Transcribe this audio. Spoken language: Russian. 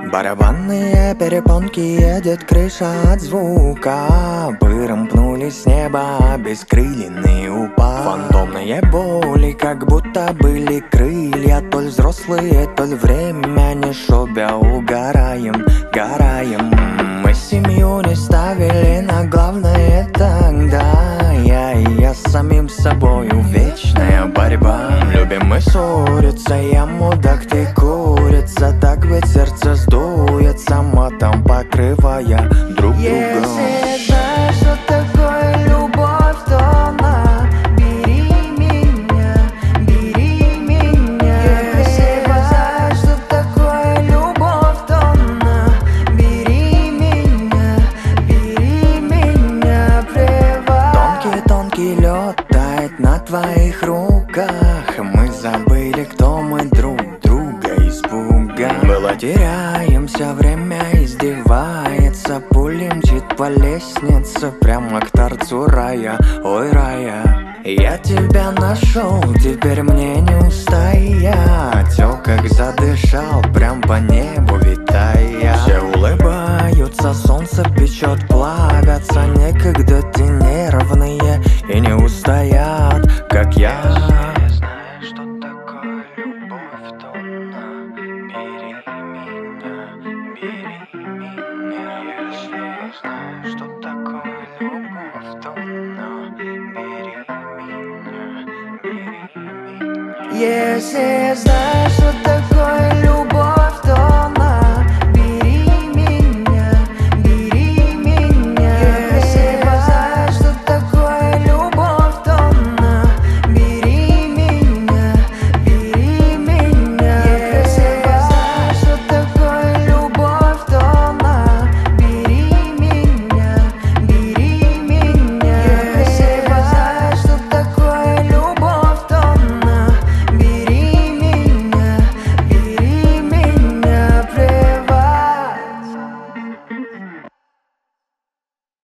Барабанные перепонки, едет крыша от звука. Пырымпнулись с неба, бескрыльный упал. Фантомные боли, как будто были крылья. То ли взрослые, то ли время не шобя. Угораем, гораем. Мы семью не ставили на главное тогда. Я и я с самим собою, вечная борьба. Любим мы ссориться, я мудак, ты курица. Так ведь сердце сдуется, матом покрывая друг друга. Если знаешь, что такое любовь, то бери меня, бери меня. Если знаешь, что такое любовь, то бери меня, привал. Тонкий лед тает на твоих руках. Мы забыли, кто мы, друг друга испугали. Было теряемся, время издевается. Пулей мчит по лестнице прямо к торцу рая. Ой, рая, я тебя нашел, теперь мне не устоять. О, как задышал, прям по небу витая. Все улыбаются, солнце печет, плавятся. Некогда те нервные и не устоят, как я. Знаешь, что такое любовь, то бери меня, бери меня. Если знаешь, что такое любовь, то бери меня, бери меня. Если знаешь, что такое